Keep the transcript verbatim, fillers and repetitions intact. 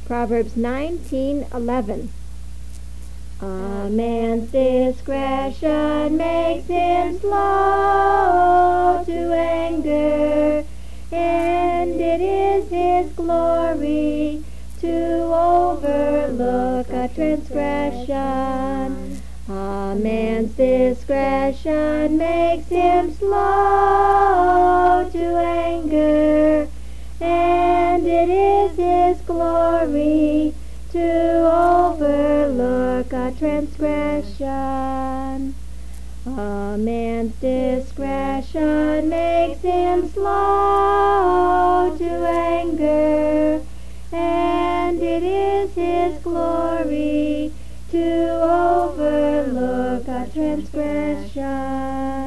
Proverbs nineteen eleven. A man's discretion makes him slow to anger, and it is his glory to overlook a transgression. A man's discretion makes him slow to anger, and it is his glory to overlook a transgression. A man's discretion makes him slow to anger, and it is his glory to overlook a transgression.